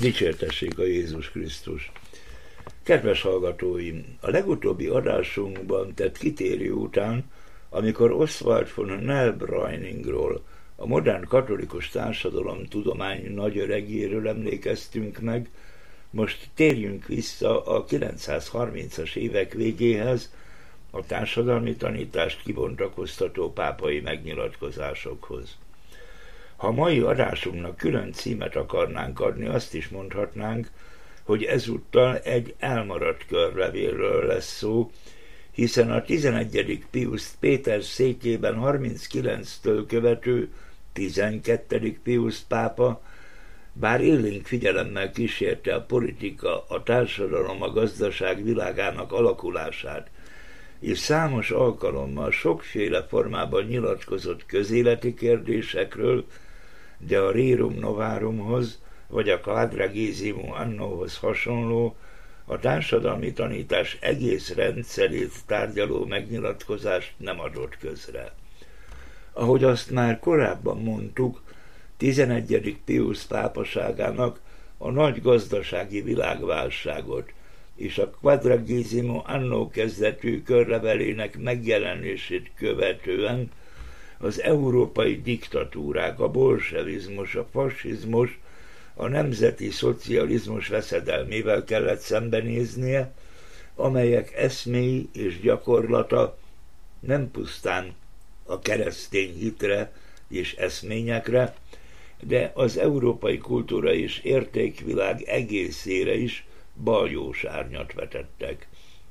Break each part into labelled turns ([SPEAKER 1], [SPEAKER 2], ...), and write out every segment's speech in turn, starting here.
[SPEAKER 1] Dicsértessék a Jézus Krisztus! Kedves hallgatóim! A legutóbbi adásunkban tett kitérő után, amikor Oswald von Neubräuningról, a modern katolikus társadalom tudomány nagyöregéről emlékeztünk meg, most térjünk vissza a 930-as évek végéhez, a társadalmi tanítást kibontakoztató pápai megnyilatkozásokhoz. Ha mai adásunknak külön címet akarnánk adni, azt is mondhatnánk, hogy ezúttal egy elmaradt körlevélről lesz szó, hiszen a 11. Pius Péter székében 39-től követő 12. Pius pápa, bár élénk figyelemmel kísérte a politika, a társadalom, a gazdaság világának alakulását, és számos alkalommal sokféle formában nyilatkozott közéleti kérdésekről, de a Rerum Novárumhoz, vagy a Quadragesimum Annohoz hasonló, a társadalmi tanítás egész rendszerét tárgyaló megnyilatkozást nem adott közre. Ahogy azt már korábban mondtuk, 11. Pius pápaságának a nagy gazdasági világválságot és a Quadragesimum Anno kezdetű körlevelének megjelenését követően az európai diktatúrák, a bolsevizmus, a fasizmus, a nemzeti szocializmus veszedelmével kellett szembenéznie, amelyek eszméi és gyakorlata nem pusztán a keresztény hitre és eszményekre, de az európai kultúra és értékvilág egészére is baljós árnyat vetettek.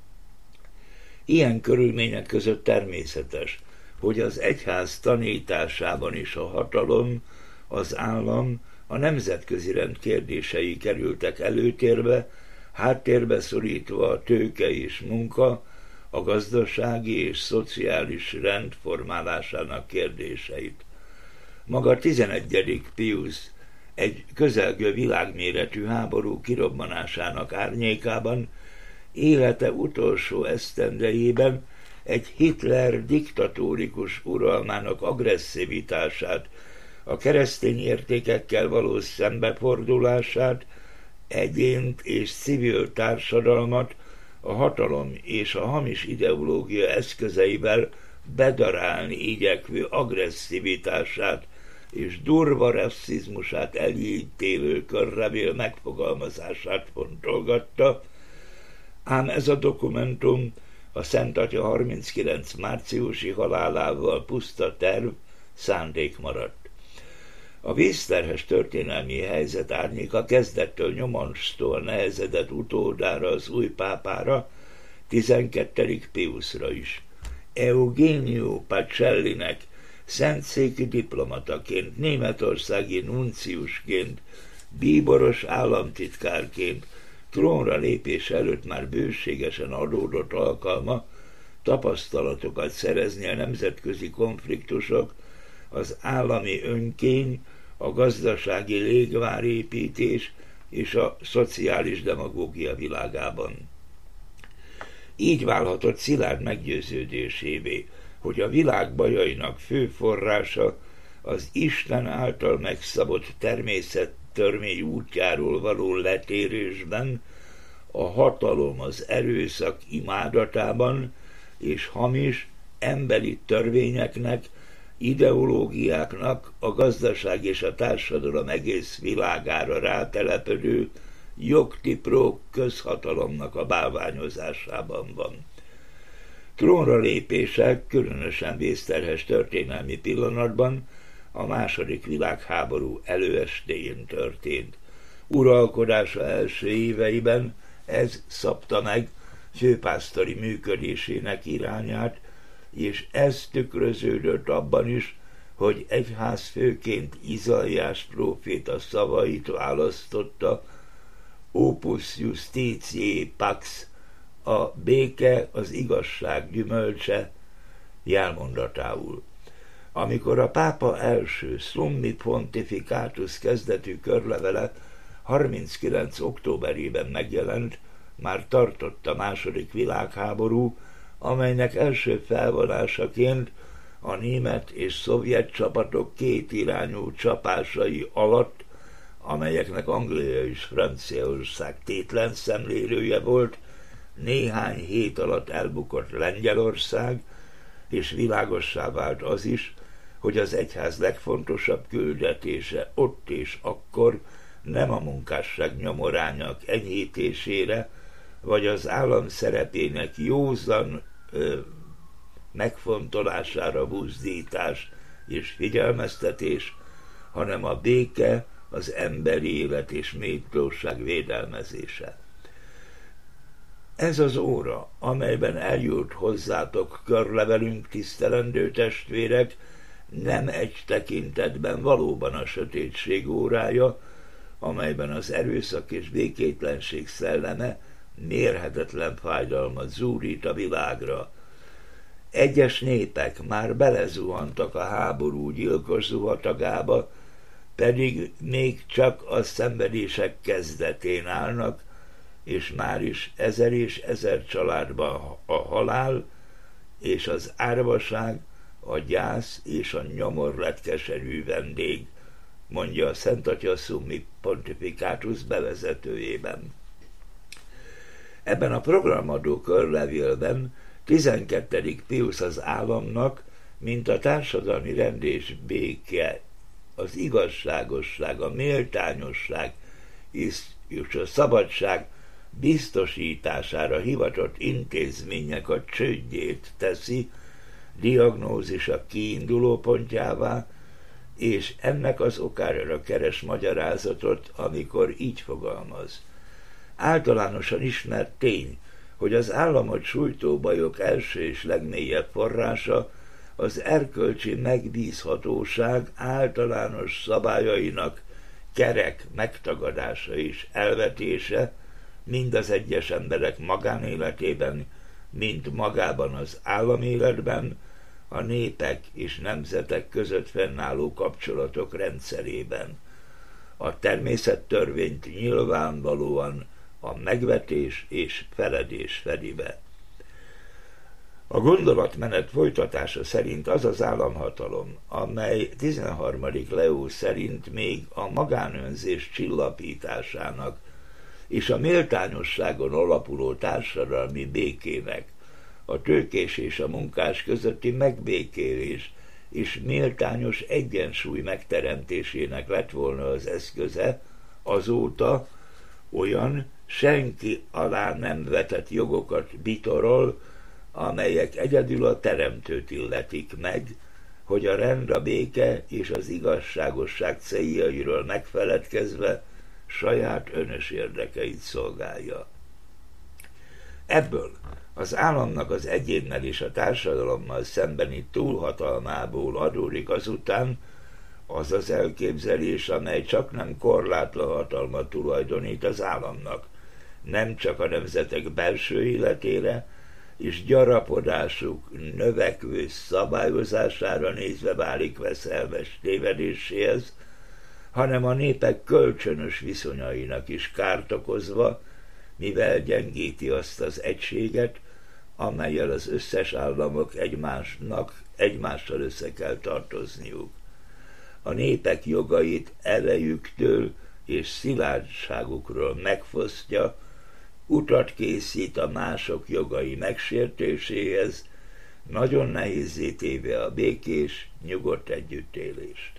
[SPEAKER 1] Ilyen körülmények között természetes, hogy az egyház tanításában is a hatalom, az állam, a nemzetközi rend kérdései kerültek előtérbe, háttérbe szorítva a tőke és munka, a gazdasági és szociális rend formálásának kérdéseit. Maga 11. Pius egy közelgő világméretű háború kirobbanásának árnyékában élete utolsó esztendejében egy Hitler diktatórikus uralmának agresszivitását, a keresztény értékekkel való szembefordulását, egyént és civil társadalmat a hatalom és a hamis ideológia eszközeivel bedarálni igyekvő agresszivitását és durva rasszizmusát elítélő körlevél megfogalmazását fontolgatta, ám ez a dokumentum a Szent Atya 39 márciusi halálával puszta terv, szándék maradt. A vészterhes történelmi helyzet árnyéka kezdettől nyomástól nehezedett utódára, az új pápára, 12. Piusra is. Eugenio Pacellinek szentszéki diplomataként, németországi nunciusként, bíboros államtitkárként, trónra lépés előtt már bőségesen adódott alkalma tapasztalatokat szerezni a nemzetközi konfliktusok, az állami önkény, a gazdasági légvárépítés és a szociális demagógia világában. Így válhatott szilárd meggyőződésévé, hogy a világ bajainak fő forrása az Isten által megszabott természettörvény útjáról való letérésben, a hatalom, az erőszak imádatában és hamis, emberi törvényeknek, ideológiáknak, a gazdaság és a társadalom egész világára rátelepedő jogtipró közhatalomnak a bálványozásában van. Trónra lépése különösen vészterhes történelmi pillanatban a II. Világháború előestéjén történt. Uralkodása első éveiben ez szabta meg főpásztori működésének irányát, és ez tükröződött abban is, hogy egyházfőként Izaiás próféta szavait választotta, Opus Justitiae Pax, a béke az igazság gyümölcse jelmondatául. Amikor a pápa első Summi Pontificatus kezdetű körlevele 39. októberében megjelent, már tartott a II. Világháború, amelynek első felvonásaként a német és szovjet csapatok kétirányú csapásai alatt amelyeknek Anglia és Franciaország tétlen szemlélője volt, néhány hét alatt elbukott Lengyelország, és világossá vált az is, hogy az egyház legfontosabb küldetése ott és akkor nem a munkásság nyomorányok enyhítésére, vagy az állam szerepének józan megfontolására buzdítás és figyelmeztetés, hanem a béke, az emberi élet és méltóság védelmezése. Ez az óra, amelyben eljut hozzátok körlevelünk, tisztelendő testvérek, nem egy tekintetben valóban a sötétség órája, amelyben az erőszak és békétlenség szelleme mérhetetlen fájdalmat zúdít a világra. Egyes népek már belezuhantak a háború gyilkos zuhatagába, pedig még csak a szenvedések kezdetén állnak, és már is ezer és ezer családban a halál és az árvaság, a gyász és a nyomor lett keserű vendég, mondja a Szent Atya Summi Pontificatus bevezetőjében. Ebben a programadó körlevélben 12. Piusz az államnak, mint a társadalmi rend és béke, az igazságosság, a méltányosság és a szabadság biztosítására hivatott intézmények a csődjét teszi diagnózisa kiinduló pontjává, és ennek az okára keres magyarázatot, amikor így fogalmaz. Általánosan ismert tény, hogy az államot sújtó bajok első és legmélyebb forrása az erkölcsi megbízhatóság általános szabályainak kerek megtagadása és elvetése, mind az egyes emberek magánéletében, mind magában az államéletben, a népek és nemzetek között fennálló kapcsolatok rendszerében. A természettörvényt nyilvánvalóan a megvetés és feledés fedi be. A gondolatmenet folytatása szerint az az államhatalom, amely 13. Leó szerint még a magánönzés csillapításának és a méltányosságon alapuló társadalmi békének, a tőkés és a munkás közötti megbékélés és méltányos egyensúly megteremtésének lett volna az eszköze, azóta olyan senki alá nem vetett jogokat bitorol, amelyek egyedül a teremtőt illetik meg, hogy a rend, a béke és az igazságosság céljairól megfeledkezve saját önös érdekeit szolgálja. Ebből az államnak az egyénnel és a társadalommal szembeni túlhatalmából adódik azután az az elképzelés, amely csak nem korlátlan hatalmat tulajdonít az államnak, nem csak a nemzetek belső életére és gyarapodásuk növekvő szabályozására nézve válik veszelmes tévedéséhez, hanem a népek kölcsönös viszonyainak is kárt okozva, mivel gyengíti azt az egységet, amellyel az összes államok egymással össze kell tartozniuk. A népek jogait erejüktől és szilárdságukról megfosztja, utat készít a mások jogai megsértéséhez, nagyon nehézzé téve a békés, nyugodt együttélést.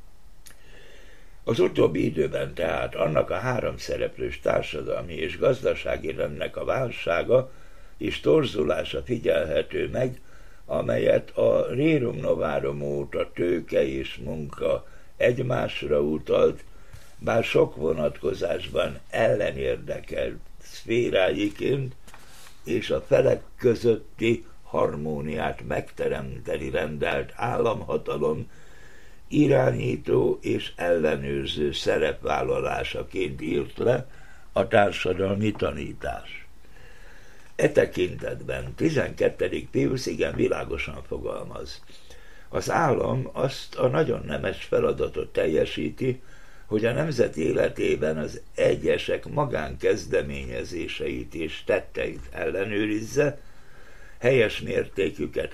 [SPEAKER 1] Az utóbbi időben tehát annak a háromszereplős társadalmi és gazdasági rendnek a válsága és torzulása figyelhető meg, amelyet a Rerum Novarum óta tőke és munka egymásra utalt, bár sok vonatkozásban ellenérdekelt szféráiként, és a felek közötti harmóniát megteremteni rendelt államhatalom irányító és ellenőrző szerepvállalásaként írt le a társadalmi tanítás. E tekintetben 12. Piusz igen világosan fogalmaz. Az állam azt a nagyon nemes feladatot teljesíti, hogy a nemzet életében az egyesek magánkezdeményezéseit és tetteit ellenőrizze, helyes mértéküket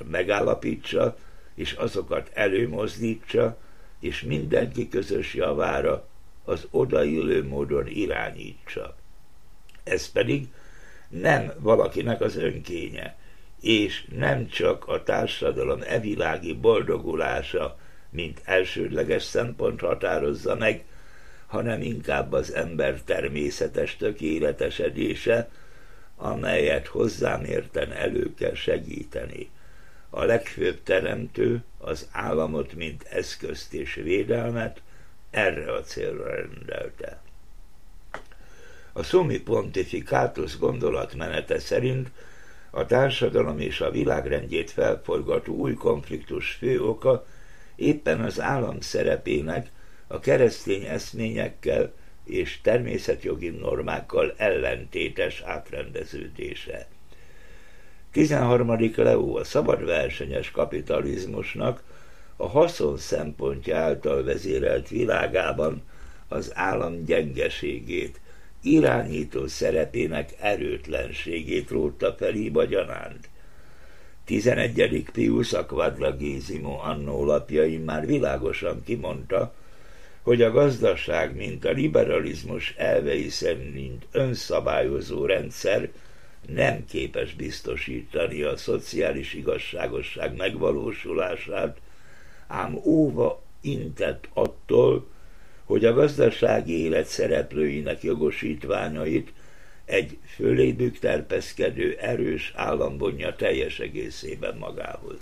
[SPEAKER 1] megállapítsa, és azokat előmozdítsa, és mindenki közös javára az odaillő módon irányítsa. Ez pedig nem valakinek az önkénye, és nem csak a társadalom evilági boldogulása, mint elsődleges szempont határozza meg, hanem inkább az ember természetes tökéletesedése, amelyet hozzámérten elő kell segíteni. A legfőbb teremtő az államot, mint eszközt és védelmet erre a célra rendelte. A Summi Pontificatus gondolatmenete szerint a társadalom és a világrendjét felforgató új konfliktus fő oka éppen az állam szerepének a keresztény eszményekkel és természetjogi normákkal ellentétes átrendeződése. 13. Leó a szabadversenyes kapitalizmusnak a haszon szempontja által vezérelt világában az állam gyengeségét, irányító szerepének erőtlenségét rótta felíba gyanánt. 11. Pius a Quadragesimo Anno lapjain már világosan kimondta, hogy a gazdaság, mint a liberalizmus elvei szerint önszabályozó rendszer nem képes biztosítani a szociális igazságosság megvalósulását, ám óva intett attól, hogy a gazdasági élet szereplőinek jogosítványait egy fölébük terpeszkedő erős állam vonja teljes egészében magához.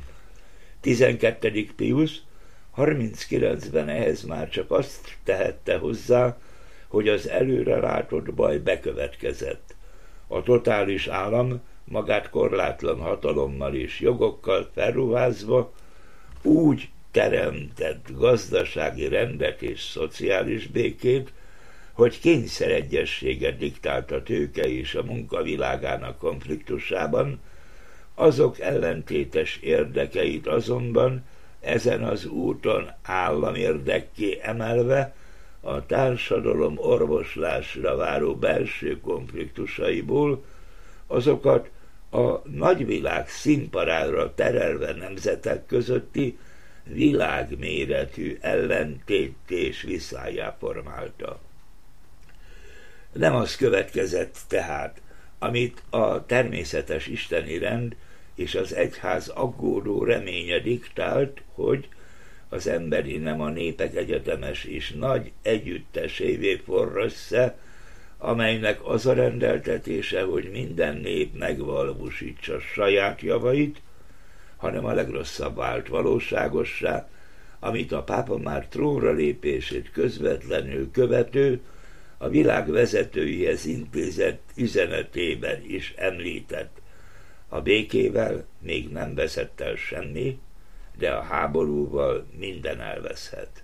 [SPEAKER 1] 12. Pius 39-ben ehhez már csak azt tehette hozzá, hogy az előre látott baj bekövetkezett. A totális állam magát korlátlan hatalommal és jogokkal felruházva úgy teremtett gazdasági rendet és szociális békét, hogy kényszeregyességet diktált a tőke és a munka világának konfliktusában, azok ellentétes érdekeit azonban ezen az úton államérdekké emelve a társadalom orvoslásra váró belső konfliktusaiból azokat a nagyvilág színpadra terelve nemzetek közötti világméretű ellentétés viszályá formálta. Nem az következett tehát, amit a természetes isteni rend és az egyház aggódó reménye diktált, hogy az emberi nem a népek egyetemes és nagy együttesévé forr össze, amelynek az a rendeltetése, hogy minden nép megvalósítsa saját javait, hanem a legrosszabb vált valóságossá, amit a pápa már trónra lépését közvetlenül követő, a világ vezetőihez intézett üzenetében is említett. A békével még nem veszett el semmi, de a háborúval minden elveszhet.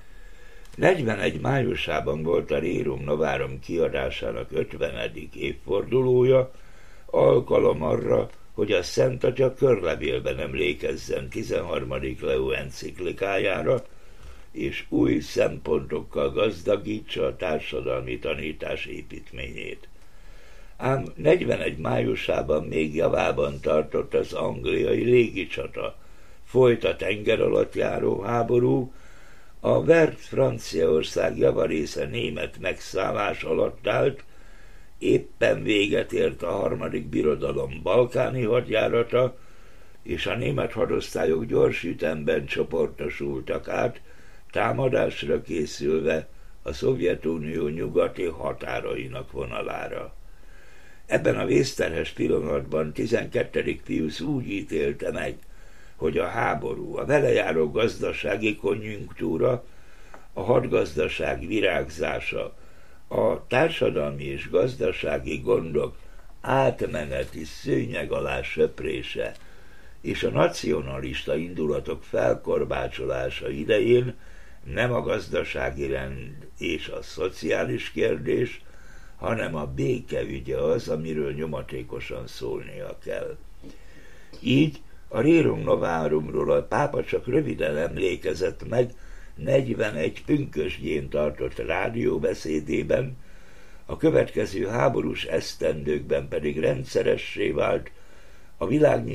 [SPEAKER 1] 41 májusában volt a Rerum Novarum kiadásának 50. évfordulója, alkalom arra, hogy a Szent Atya körlevélben emlékezzen 13. Leó enciklikájára, és új szempontokkal gazdagítsa a társadalmi tanítás építményét. Ám 41 májusában még javában tartott az angliai légicsata, folyt a tengeralattjáró háború, a vert Franciaország javarésze német megszállás alatt állt, éppen véget ért a harmadik birodalom balkáni hadjárata, és a német hadosztályok gyors ütemben csoportosultak át, támadásra készülve a Szovjetunió nyugati határainak vonalára. Ebben a vészterhes pillanatban 12. Pius úgy ítélte meg, hogy a háború, a vele járó gazdasági konjunktúra, a hadgazdaság virágzása, a társadalmi és gazdasági gondok átmeneti szőnyeg alá söprése és a nacionalista indulatok felkorbácsolása idején nem a gazdasági rend és a szociális kérdés, hanem a béke ügye az, amiről nyomatékosan szólnia kell. Így a Rerum Novarumról a pápa csak röviden emlékezett meg 41 pünkösdjén tartott rádióbeszédében, a következő háborús esztendőkben pedig rendszeressé vált a világ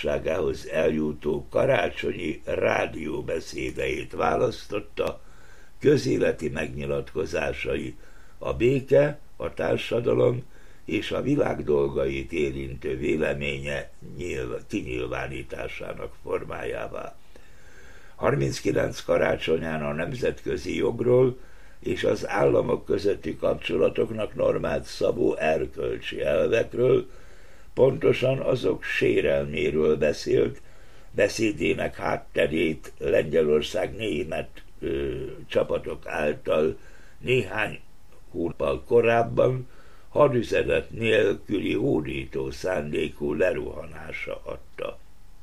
[SPEAKER 1] nyilvánosságához eljutó karácsonyi rádióbeszédeit választotta közéleti megnyilatkozásai, a béke, a társadalom és a világ dolgait érintő véleménye kinyilvánításának formájává. 39 karácsonyán a nemzetközi jogról és az államok közötti kapcsolatoknak normát szabó erkölcsi elvekről, pontosan azok sérelméről beszélt, beszédének hátterét Lengyelország német csapatok által néhány hónappal korábban hadüzenet nélküli hódító szándékú lerohanása adta.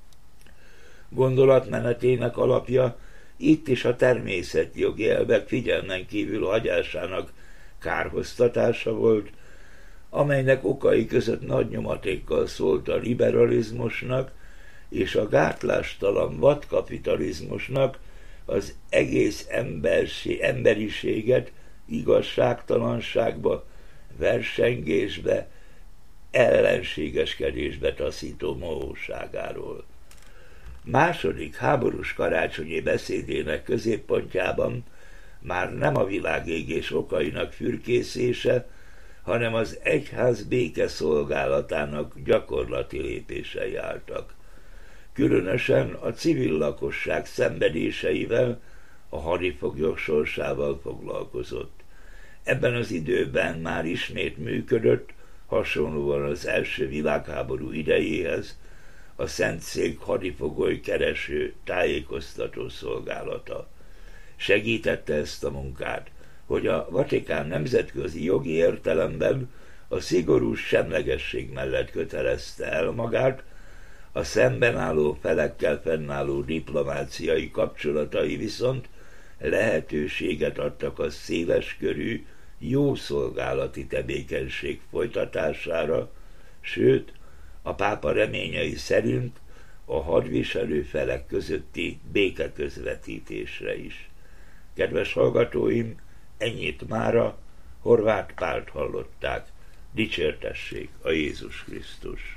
[SPEAKER 1] Gondolatmenetének alapja itt is a természetjogi elvek figyelmen kívül hagyásának kárhoztatása volt, amelynek okai között nagy nyomatékkal szólt a liberalizmusnak és a gátlástalan vadkapitalizmusnak az egész emberiséget igazságtalanságba, versengésbe, ellenségeskedésbe taszító mohóságáról. Második háborús karácsonyi beszédének középpontjában már nem a világégés okainak fürkészése, hanem az egyház békeszolgálatának gyakorlati lépései álltak. Különösen a civil lakosság szenvedéseivel, a hadifoglyok sorsával foglalkozott. Ebben az időben már ismét működött, hasonlóan az első világháború idejéhez, a Szentszék hadifogoly kereső tájékoztató szolgálata. Segítette ezt a munkát, hogy a Vatikán nemzetközi jogi értelemben a szigorú semlegesség mellett kötelezte el magát, a szemben álló felekkel fennálló diplomáciai kapcsolatai viszont lehetőséget adtak a széleskörű, jó szolgálati tevékenység folytatására, sőt, a pápa reményei szerint a hadviselő felek közötti békeközvetítésre is. Kedves hallgatóim, ennyit mára, Horváth Pált hallották. Dicsértessék a Jézus Krisztus!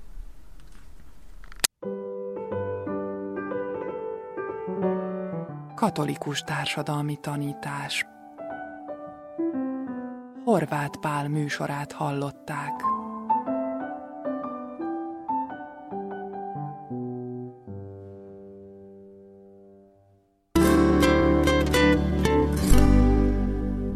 [SPEAKER 2] Katolikus társadalmi tanítás. Horváth Pál műsorát hallották.